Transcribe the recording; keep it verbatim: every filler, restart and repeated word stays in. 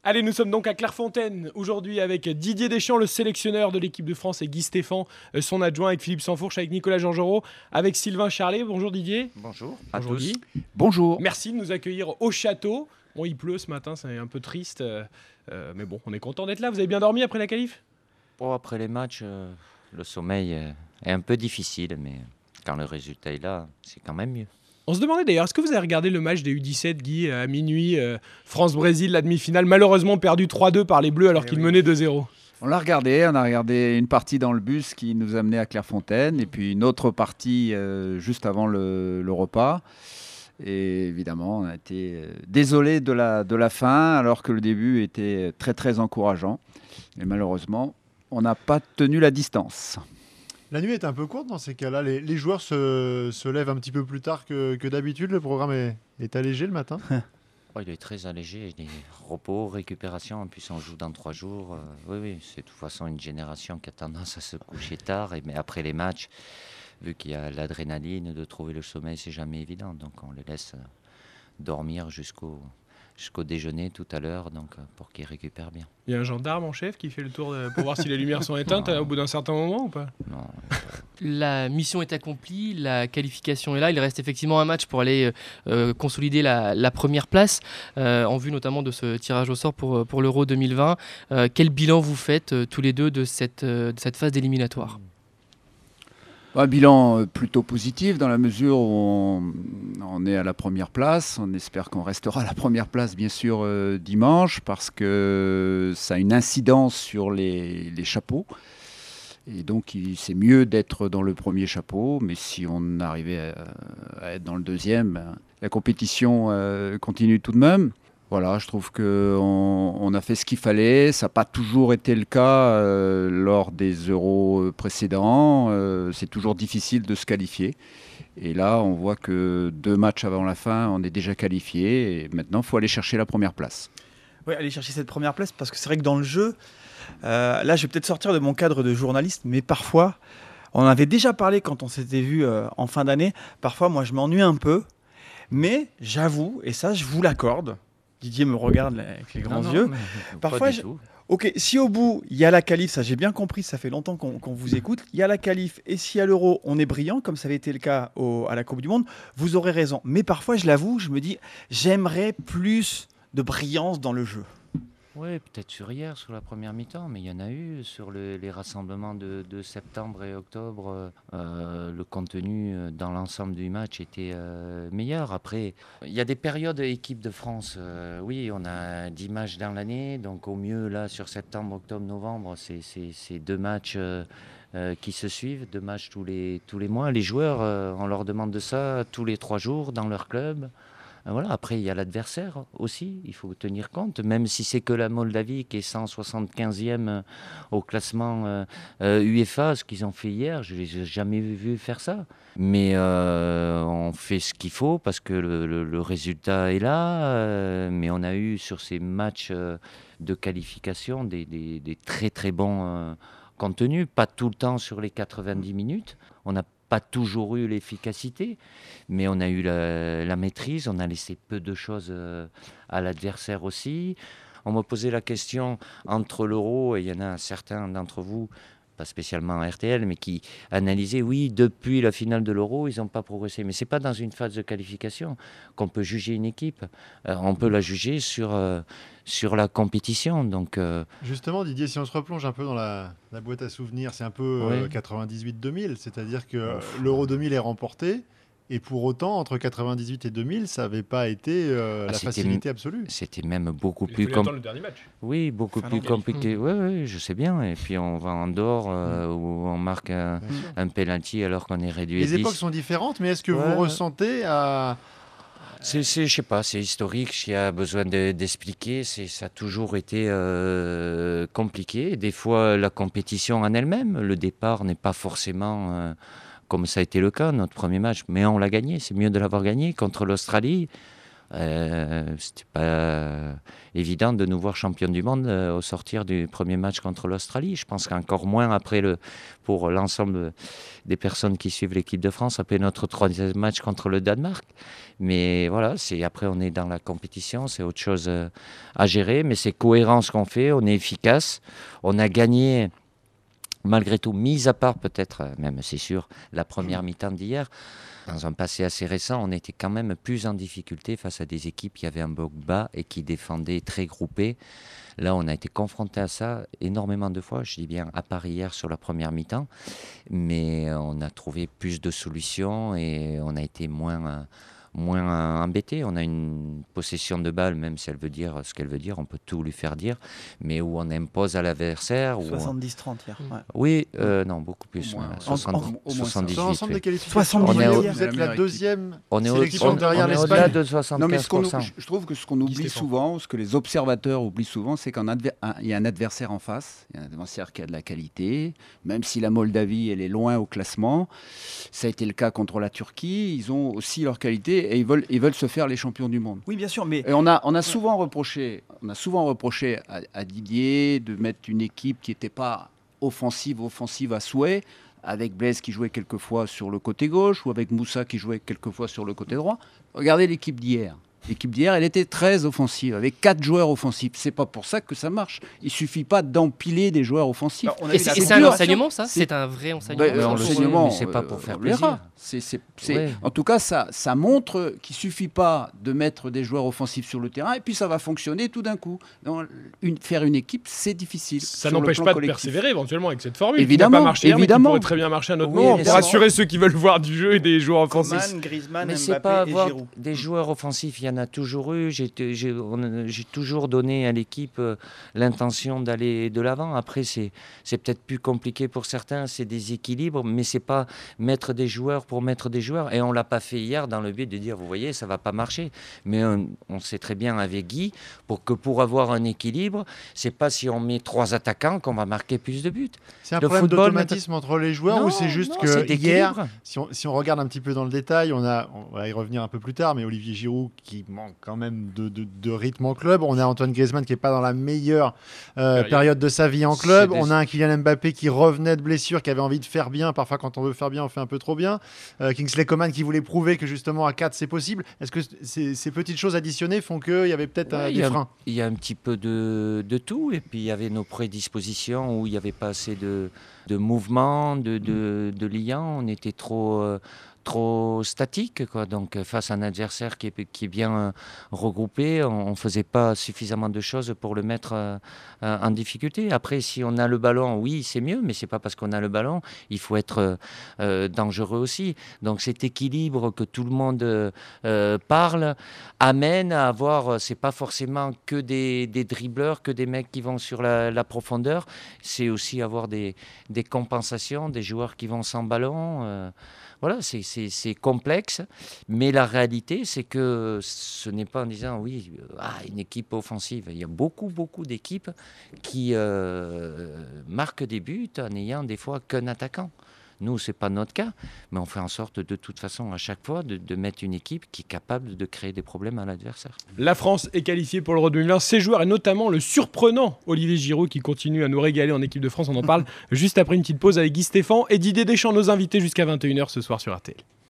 Allez, nous sommes donc à Clairefontaine aujourd'hui avec Didier Deschamps, le sélectionneur de l'équipe de France, et Guy Stéphane, euh, son adjoint, avec Philippe Sansfourche, avec Nicolas Georgerot, avec Sylvain Charlet. Bonjour Didier. Bonjour à Bonjour tous. Guy. Bonjour. Merci de nous accueillir au château. Bon, il pleut ce matin, c'est un peu triste, euh, euh, mais bon, on est content d'être là. Vous avez bien dormi après la qualif ? Bon, après les matchs, euh, le sommeil euh, est un peu difficile, mais quand le résultat est là, c'est quand même mieux. On se demandait d'ailleurs, est-ce que vous avez regardé le match des U dix-sept, Guy, à minuit, euh, France-Brésil, la demi-finale, malheureusement perdu trois deux par les Bleus alors Eh qu'ils oui. menaient deux zéro. On l'a regardé, on a regardé une partie dans le bus qui nous amenait à Clairefontaine et puis une autre partie euh, juste avant le, le repas. Et évidemment, on a été euh, désolé de la, de la fin alors que le début était très très encourageant. Mais malheureusement, on n'a pas tenu la distance. La nuit est un peu courte dans ces cas-là. Les, les joueurs se, se lèvent un petit peu plus tard que, que d'habitude. Le programme est, est allégé le matin. Oh, il est très allégé, il est repos, récupération, et puis on joue dans trois jours. euh, oui, oui, c'est de toute façon une génération qui a tendance à se coucher tard. Et, mais après les matchs, vu qu'il y a l'adrénaline, de trouver le sommeil, c'est jamais évident. Donc on les laisse euh, dormir jusqu'au jusqu'au déjeuner tout à l'heure, donc euh, pour qu'ils récupèrent bien. Il y a un gendarme en chef qui fait le tour de- pour voir si les lumières sont éteintes Non. euh, au bout d'un certain moment ou pas ? Non, La mission est accomplie, la qualification est là. Il reste effectivement un match pour aller euh, consolider la, la première place, euh, en vue notamment de ce tirage au sort pour, pour l'Euro deux mille vingt. Euh, quel bilan vous faites euh, tous les deux de cette, euh, de cette phase d'éliminatoire ? Un bilan euh, plutôt positif dans la mesure où on, on est à la première place. On espère qu'on restera à la première place, bien sûr, euh, dimanche, parce que ça a une incidence sur les, les chapeaux. Et donc, il- c'est mieux d'être dans le premier chapeau, mais si on arrivait à, à être dans le deuxième, ben, la compétition euh, continue tout de même. Voilà, je trouve qu'on on a fait ce qu'il fallait. Ça n'a pas toujours été le cas euh, lors des euros précédents. Euh, c'est toujours difficile de se qualifier. Et là, on voit que deux matchs avant la fin, on est déjà qualifié. Et maintenant, il faut aller chercher la première place. Oui, aller chercher cette première place, parce que c'est vrai que dans le jeu, euh, là je vais peut-être sortir de mon cadre de journaliste, mais parfois, on en avait déjà parlé quand on s'était vu euh, en fin d'année, parfois moi je m'ennuie un peu, mais j'avoue, et ça je vous l'accorde, Didier me regarde là, avec les grands Non, non, yeux, mais Parfois, pas du je- tout. ok, si au bout il y a la qualif, ça j'ai bien compris, ça fait longtemps qu'on qu'on vous écoute, il y a la qualif, et si à l'Euro on est brillant, comme ça avait été le cas au- à la Coupe du Monde, vous aurez raison, mais parfois je l'avoue, je me dis, j'aimerais plus de brillance dans le jeu. Oui, peut-être sur hier, sur la première mi-temps, mais il y en a eu sur le- les rassemblements de, de septembre et octobre. euh, euh, le contenu euh, dans l'ensemble du match était euh, meilleur. Après, il y a des périodes équipe de France. euh, oui, on a dix matchs dans l'année, donc au mieux, là, sur septembre, octobre, novembre, c'est c'est- c'est deux matchs euh, euh, qui se suivent, deux matchs tous les, tous les mois. Les joueurs, euh, on leur demande de ça tous les trois jours dans leur club. Euh, Voilà. Après, il y a l'adversaire aussi, il faut tenir compte, même si c'est que la Moldavie qui est cent soixante-quinzième euh, au classement euh, euh, UEFA, ce qu'ils ont fait hier, je n'ai jamais vu, vu faire ça. Mais euh, on fait ce qu'il faut parce que le, le- le résultat est là, euh, mais on a eu sur ces matchs euh, de qualification des, des- des très très bons euh, contenus, pas tout le temps sur les quatre-vingt-dix minutes. On n'a pas toujours eu l'efficacité, mais on a eu la, la maîtrise, on a laissé peu de choses euh, à l'adversaire aussi. On m'a posé la question entre l'Euro, et il y en a certains d'entre vous, pas spécialement à R T L, mais qui analysaient, oui, depuis la finale de l'Euro, ils n'ont pas progressé. Mais ce n'est pas dans une phase de qualification qu'on peut juger une équipe. Euh, on peut la juger sur, euh, sur la compétition. Donc, euh, Justement, Didier, si on se replonge un peu dans la, la boîte à souvenirs, c'est un peu euh, Ouais. quatre-vingt-dix-huit deux mille, c'est-à-dire que euh, l'Euro deux mille est remporté, et pour autant, entre quatre-vingt-dix-huit et deux mille, ça n'avait pas été euh, Ah, la c'était facilité absolue. c'était même beaucoup Il plus fallait compliqué. attendre le dernier match. Oui, beaucoup Finlande, plus compliqué. Oui, oui, je sais bien. Et puis on va en dehors euh, où on marque un, Bien sûr. un penalty alors qu'on est réduit à Les époques dix. sont différentes, mais est-ce que Ouais. vous ressentez à... C'est, c'est, je sais pas, c'est historique. S'il y a besoin de- d'expliquer, c'est, ça a toujours été euh, compliqué. Des fois, la compétition en elle-même, le départ n'est pas forcément euh, comme ça a été le cas, notre premier match. Mais on l'a gagné. C'est mieux de l'avoir gagné contre l'Australie. Euh, c'était pas évident de nous voir champion du monde euh, au sortir du premier match contre l'Australie. Je pense qu'encore moins après le, pour l'ensemble des personnes qui suivent l'équipe de France, après notre troisième match contre le Danemark. Mais voilà, c'est, après on est dans la compétition, c'est autre chose euh, à gérer, mais c'est cohérent ce qu'on fait, on est efficace, on a gagné. Malgré tout, mis à part peut-être, même c'est sûr, la première mi-temps d'hier, dans un passé assez récent, on était quand même plus en difficulté face à des équipes qui avaient un bloc bas et qui défendaient très groupés. Là, on a été confronté à ça énormément de fois, je dis bien à part hier sur la première mi-temps, mais on a trouvé plus de solutions et on a été moins... Euh, moins embêté. On a une possession de balle, même si elle veut dire ce qu'elle veut dire, on peut tout lui faire dire, mais où on impose à l'adversaire. soixante-dix trente hier. Ouais. Oui, euh, non, beaucoup plus. Au moins, voilà, en- soixante, au moins soixante-dix-huit. Sur l'ensemble oui. des qualifications, soixante-dix vous, millions. vous êtes la deuxième On est, au, sélection on, derrière on est l'Espagne. au-delà de Non, mais soixante-quinze ce qu'on pour cent. ou- je trouve que ce qu'on oublie Stéphane. souvent, ce que les observateurs oublient souvent, c'est qu'il y a un adversaire en face, il y a un adversaire qui a de la qualité, même si la Moldavie, elle est loin au classement. Ça a été le cas contre la Turquie, ils ont aussi leur qualité et ils veulent, ils veulent se faire les champions du monde. Oui, bien sûr, mais Et on a, on a souvent reproché, on a souvent reproché à, à Didier de mettre une équipe qui n'était pas offensive, offensive à souhait, avec Blaise qui jouait quelquefois sur le côté gauche ou avec Moussa qui jouait quelquefois sur le côté droit. Regardez l'équipe d'hier. L'équipe d'hier, elle était très offensive, avec quatre joueurs offensifs. C'est pas pour ça que ça marche. Il suffit pas d'empiler des joueurs offensifs. Alors, on a Et eu c'est la et c'est un dur. enseignement, ça C'est- C'est un vrai enseignement. Ouais, Mais on euh, le sait, enseignement, mais c'est pas euh, pour faire on verra. plaisir. C'est- c'est- c'est- Ouais. En tout cas, ça, ça montre qu'il suffit pas de mettre des joueurs offensifs sur le terrain et puis ça va fonctionner tout d'un coup. Non, une- faire une équipe, c'est difficile. Ça sur le n'empêche plan pas de collectif. persévérer éventuellement avec cette formule. Évidemment, qui n'a pas marché hier, mais qui évidemment. pourrait très bien marcher à notre Oui, moment mais pour ça- rassurer ceux qui veulent voir du jeu et des joueurs offensifs. Coman, Griezmann, Mais c'est Mbappé pas et avoir Giroud. des joueurs offensifs, il y en a toujours eu. J'ai j'ai- on- j'ai toujours donné à l'équipe euh, l'intention d'aller de l'avant. Après, c'est c'est peut-être plus compliqué pour certains, c'est des équilibres, mais c'est pas mettre des joueurs pour mettre des joueurs. Et on l'a pas fait hier dans le but de dire, vous voyez, ça va pas marcher. Mais on, on sait très bien avec Guy, pour que pour avoir un équilibre, c'est pas si on met trois attaquants qu'on va marquer plus de buts. C'est un Le problème football, d'automatisme entre les joueurs Non, ou c'est juste non, que c'est hier, d'équilibre. si on, si on regarde un petit peu dans le détail, on, a, on va y revenir un peu plus tard, mais Olivier Giroud qui manque quand même de, de, de rythme en club. On a Antoine Griezmann qui n'est pas dans la meilleure euh, Période. période de sa vie en club. C'est des- On a un Kylian Mbappé qui revenait de blessure, qui avait envie de faire bien. Parfois, quand on veut faire bien, on fait un peu trop bien. Euh, Kingsley Coman qui voulait prouver que justement à quatre c'est possible. Est-ce que ces, ces petites choses additionnées font qu'il y avait peut-être euh, Ouais, il des y a- freins? Il y a un petit peu de, de tout, et puis il y avait nos prédispositions où il n'y avait pas assez de, de mouvement, de, de, de liant, on était trop, euh, trop statique, quoi. Donc euh, face à un adversaire qui est, qui est bien euh, regroupé, on ne faisait pas suffisamment de choses pour le mettre euh, euh, en difficulté. Après, si on a le ballon, oui, c'est mieux, mais c'est pas parce qu'on a le ballon, il faut être euh, euh, dangereux aussi. Donc cet équilibre que tout le monde euh, euh, parle amène à avoir, euh, c'est pas forcément que des, des dribbleurs, que des mecs qui vont sur la, la profondeur, c'est aussi avoir des, des compensations, des joueurs qui vont sans ballon. euh, Voilà, c'est- c'est c'est complexe, mais la réalité, c'est que ce n'est pas en disant, oui, euh, ah, une équipe offensive. Il y a beaucoup, beaucoup d'équipes qui euh, marquent des buts en ayant des fois qu'un attaquant. Nous, ce n'est pas notre cas, mais on fait en sorte de toute façon à chaque fois de, de mettre une équipe qui est capable de créer des problèmes à l'adversaire. La France est qualifiée pour l'Euro deux mille vingt. Ses joueurs, et notamment le surprenant Olivier Giroud, qui continue à nous régaler en équipe de France. On en parle juste après une petite pause avec Guy Stéphane et Didier Deschamps, nos invités jusqu'à vingt et une heures ce soir sur R T L.